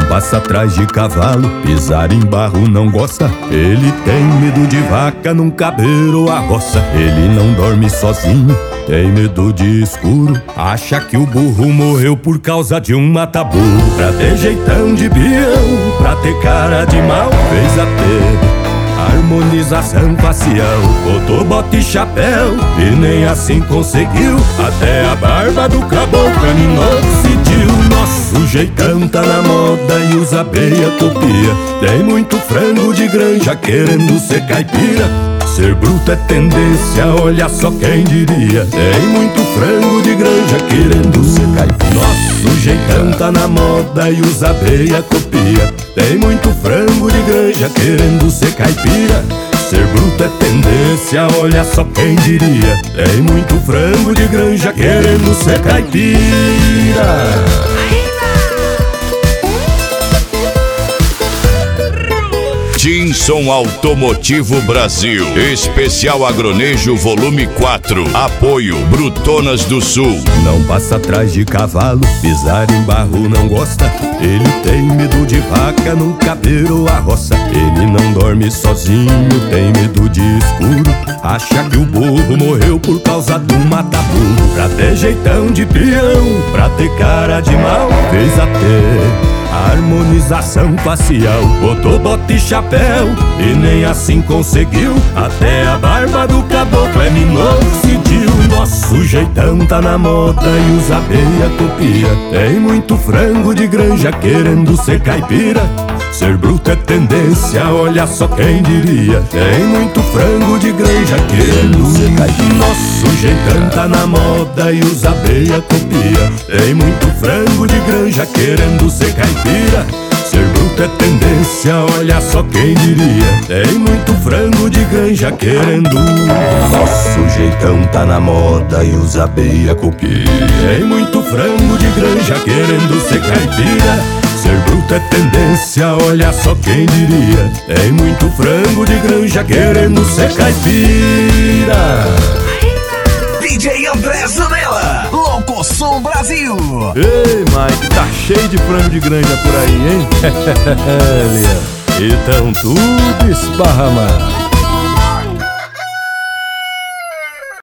passa atrás de cavalo, pisar em barro não gosta. Ele tem medo de vaca, num cabeiro a roça. Ele não dorme sozinho, tem medo de escuro. Acha que o burro morreu por causa de um mata-burro. Pra ter jeitão de peão, pra ter cara de mal, fez até harmonização facial. Botou bota e chapéu e nem assim conseguiu. Até a barba do caboclo é minoxidil. Nosso jeitão tá na moda e os abeia copia. Tem muito frango de granja querendo ser caipira. Ser bruto é tendência, olha só quem diria. Tem muito frango de granja querendo ser caipira. Nosso jeitão tá na moda e os abeia copia. Tem muito frango de granja querendo ser caipira. Ser bruto é tendência, olha só quem diria. Tem muito frango de granja querendo ser caipira. Tinson Automotivo Brasil, Especial Agronejo Volume 4. Apoio Brutonas do Sul. Não passa atrás de cavalo, pisar em barro não gosta. Ele tem medo de vaca, num cabeiro a roça. Ele não dorme sozinho, tem medo de escuro. Acha que o burro morreu por causa do mata-burro. Pra ter jeitão de peão, pra ter cara de mal, fez até harmonização facial. Botou bota e chapéu e nem assim conseguiu. Até a barba do caboclo é minoxidil. Nosso jeitão tá na moda e os abeia copia. Tem muito frango de granja querendo ser caipira. Ser bruto é tendência, olha só quem diria. Tem muito frango de granja querendo ser caipira. Nosso jeitão tá na moda e os abeia copia. Tem muito frango de granja querendo ser caipira. Ser bruto é tendência, olha só quem diria. Tem muito frango de granja querendo. Nosso jeitão tá na moda e os abeia copia. Tem muito frango de granja querendo ser caipira. Ser bruto é tendência, olha só quem diria. Tem muito frango de granja querendo ser caipira. DJ André Zanella, Locosom Brasil. Ei, Mike, tá cheio de frango de granja por aí, hein? Então tudo esparramado.